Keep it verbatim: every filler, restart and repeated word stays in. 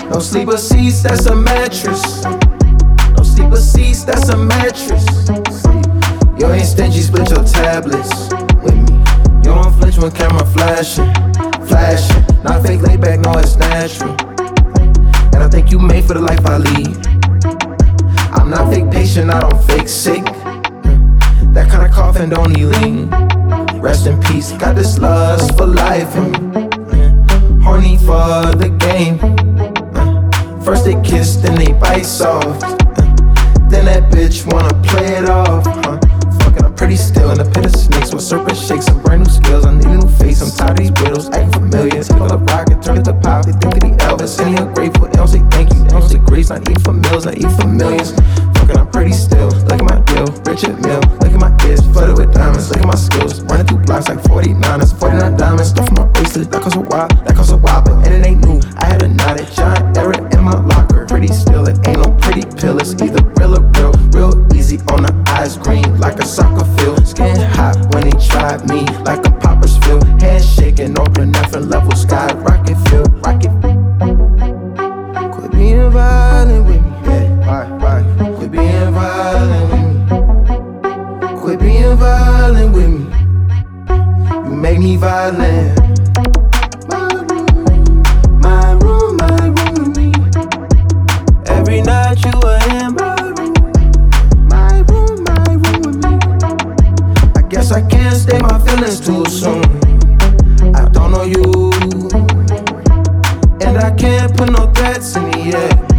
No sleeper seats, that's a mattress. No sleeper seats, that's a mattress. You ain't stingy, split your tablets with me. You don't flinch when camera flashing, flashing. Not fake, laid back, no, it's natural. And I think you made for the life I lead. I'm not fake patient, I don't fake sick. That kind of coughing don't need lean. Rest in peace, got this lust for life. Horny for the game. First they kiss, then they bite soft. Then that bitch wanna play it off. Fucking, I'm pretty still in the pit of snakes with serpent shakes. Some brand new skills, I need a new face. I'm tired of these widows acting familiar. Take all the rock and turn it to pop. They think that he Elvis, and he ungrateful. They don't say thank you, they don't say grace. Not eat for meals, not eat for millions. Fucking, I'm pretty still. Look at my deal, Richard Mill. Look at my ears, flooded with diamonds. Look at my skills, running through blocks like forty-niners, forty-nine diamonds. Stuff from my bracelet, that costs a while, that costs a while, but and it ain't new. I had a knotted giant error in my locker. Pretty still, it ain't no pretty pill. It's either real or real, real easy on the eyes, green like a soccer field. Skin hot when they tried me, like a popper's feel. Hands shaking, open different level, sky rocket feel, rocket. Quit being violent with me, yeah, why, why? Quit being violent with me. Quit being violent with me. You make me violent. My room, my room, my room with me. Every night you are in my room. My room, my room with me. I guess I can't stay my feelings too soon. I don't know you, and I can't put no threats in the air.